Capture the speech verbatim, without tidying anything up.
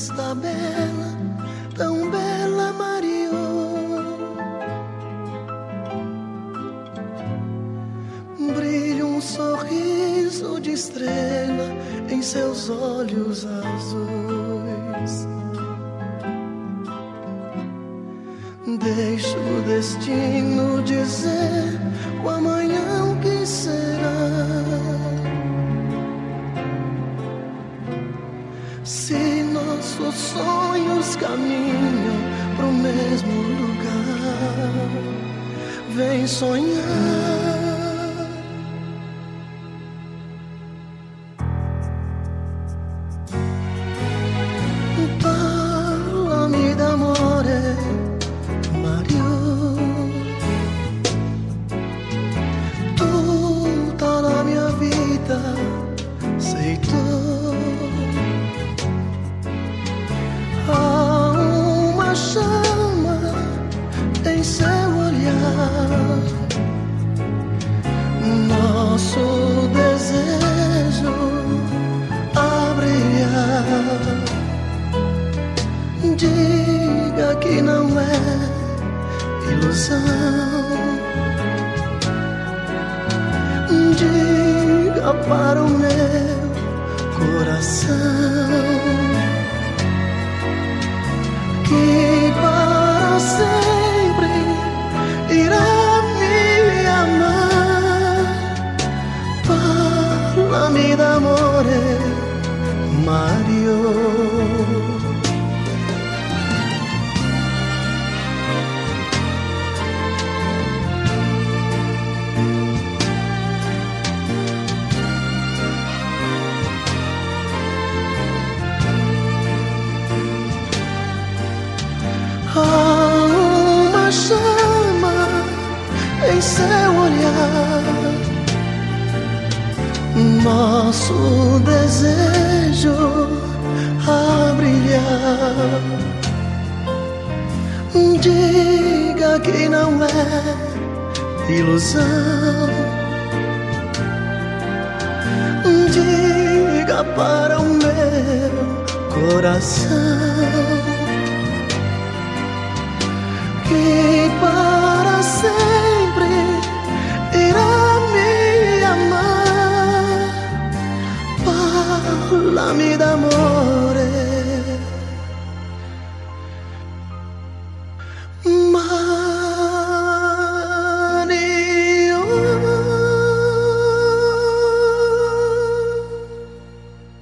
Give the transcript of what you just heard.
está bela, tão bela, Mario. Brilha um sorriso de estrela em seus olhos azuis. Deixa o destino dizer o amanhã o que será. Se nossos sonhos caminham pro mesmo lugar, vem sonhar. Parlami d'amore, Mario. Tutta la mia vita sei tu. Há uma chama em seu olhar, nosso desejo a brilhar. Diga que não é ilusão. Diga para o meu coração que para sempre irá me amar. Parlami d'amore, Mario. Há uma chama em seu olhar, nosso desejo a brilhar. Diga que não é ilusão. Diga para o meu coração que para sempre irá me amar. Parlami d'amore,